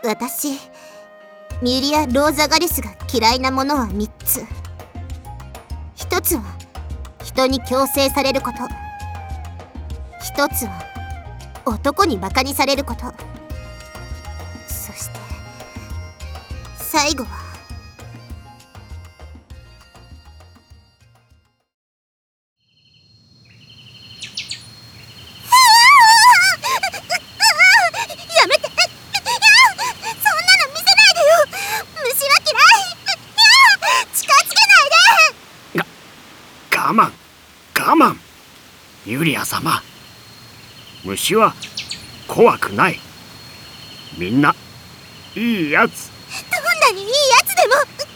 私、ミュリア・ローザガリスが嫌いなものは3つ。1つは人に強制されること、1つは男にバカにされること、そして最後はやめて、そんなの見せないでよ。虫は嫌い。近づけないで。 我慢ユリア様、虫は怖くない。みんないいやつ。 どんなにいいやつでも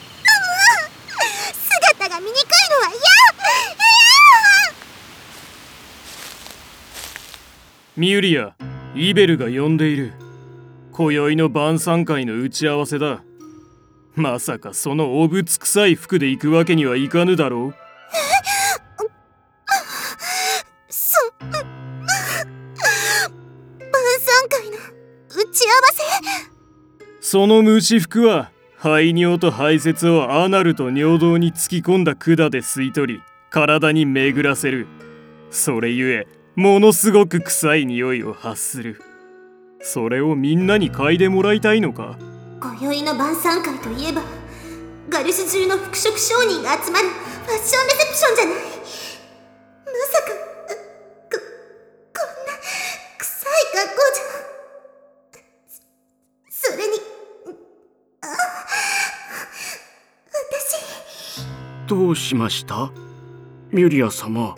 姿が見にくいのは嫌。 ミュリア、イベルが呼んでいる。今宵の晩餐会の打ち合わせだ。まさかそのおぶつ臭い服で行くわけにはいかぬだろう。 晩餐会の打ち合わせ。 その虫服は排尿と排泄をアナルと尿道に突き込んだ管で吸い取り、体に巡らせる。それゆえものすごく臭い匂いを発する。それをみんなに嗅いでもらいたいのか。 今宵の晩餐会といえば、ガルス中の服飾商人が集まるファッションレセプションじゃない。まさかこんな臭い格好じゃ。それに私。 どうしましたミュリア様。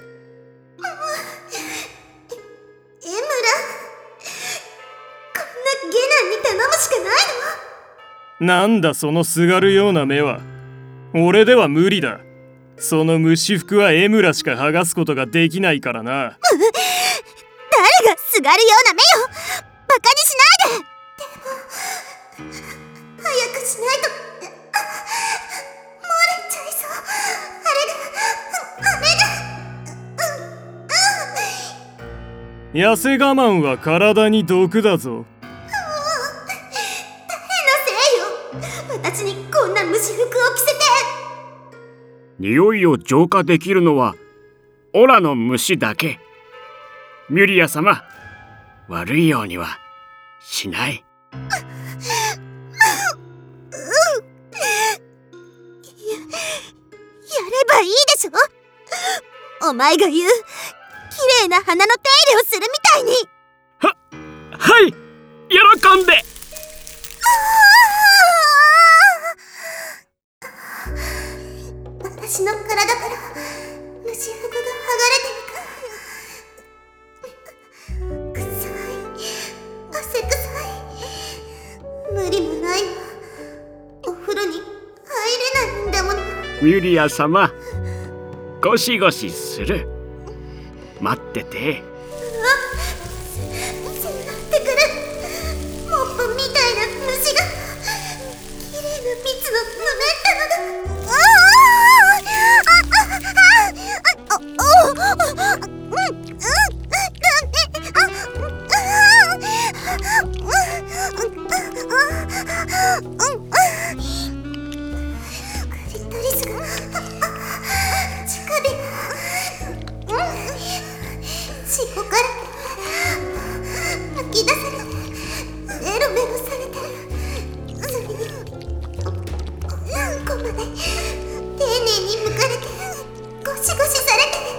なんだそのすがるような目は。俺では無理だ。その虫服はエムラしか剥がすことができないからな。 誰がすがるような目よ。バカにしないで。でも早くしないと漏れちゃいそう。あれが痩せ我慢は体に毒だぞ。 私にこんな虫服を着せて。 匂いを浄化できるのはオラの虫だけ。ミュリア様、悪いようにはしない。 やればいいでしょ。お前が言う綺麗な花の手入れをするみたいに。 はい、喜んで。 私の体から虫服が剥がれていく。臭い、汗臭い。無理もないわ。お風呂に入れないんだもの。 ミュリア様、ゴシゴシする。待ってて。 迫ってくる。モップみたいな虫が。綺麗な蜜のぬめったのが。クリトリスが乳首が尻尾から吐き出されてメロメロされて、それにうんこまで丁寧に剥かれてゴシゴシされて。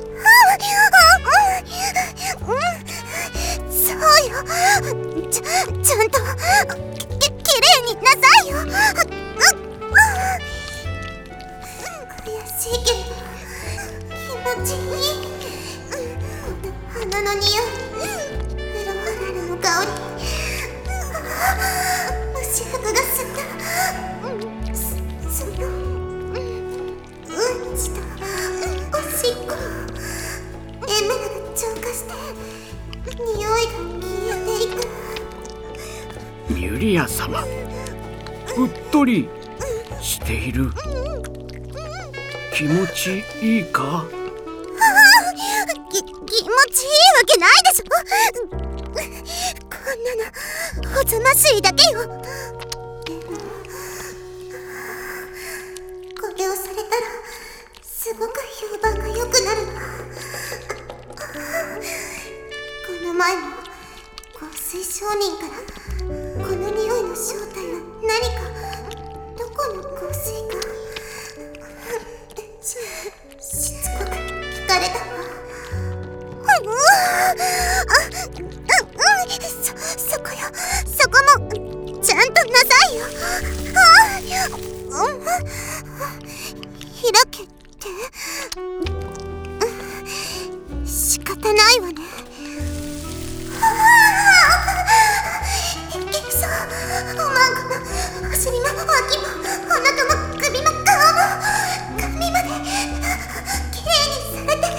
そうよ、ちゃんときれいになさいよ。悔しいけど気持ちいい。花の匂い、フローラルの香り、虫服が吸ったそのうんちとおしっこ、エメラが浄化して匂いが消えていく。 ミュリア様、うっとりしている。気持ちいいか。 気持ちいいわけないでしょ。こんなのおぞましいだけよ。これをされたらすごく評判が良くなるの。この前も香水商人からこの匂いの正体は何か、どこの香水かしつこく聞かれたわ。そこよ、そこもちゃんとなさいよ。開けて仕方ないわね。いけそう。おまんこのお尻も脇もお腹も首も顔も髪まできれいにされて。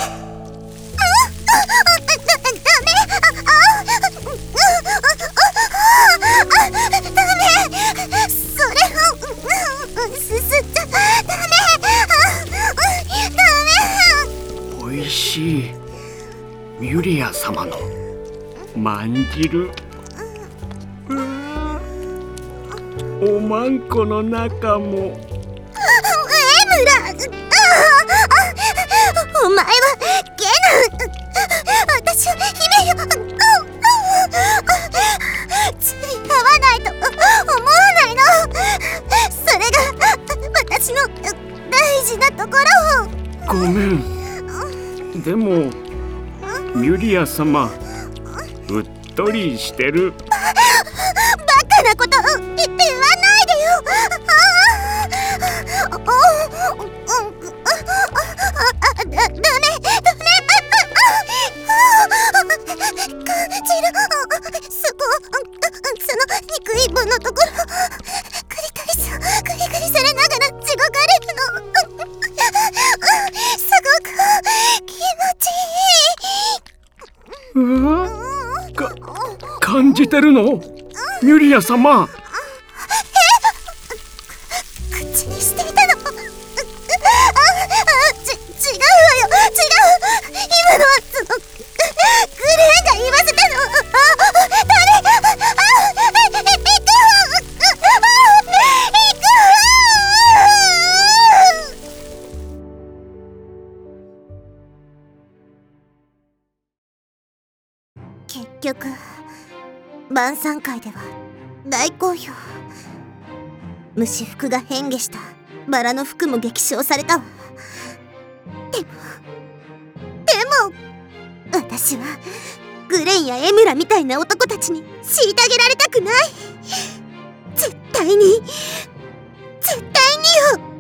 おいしい。ミュリア様のまんじる。おまんこの中も。 お前はゲナ。私は姫よ。釣り合わないと思わないの。それが私の大事なところを。 ごめん。でもミュリア様、うっとりしてる。 バカなこと言わないでよ。ダメ。感じる。そこ、その肉一本のところ、クリトリスをグリグリされながら地獄れるの。すごく気持ちいい。 感じてるの？ミュリア様。 口にしていたの。違うわよ。今のはそのグレーが言わせたの。結局晩餐会では大好評。虫服が変化したバラの服も激賞されたわ。でも私はグレンやエムラみたいな男たちに虐げられたくない。絶対によ。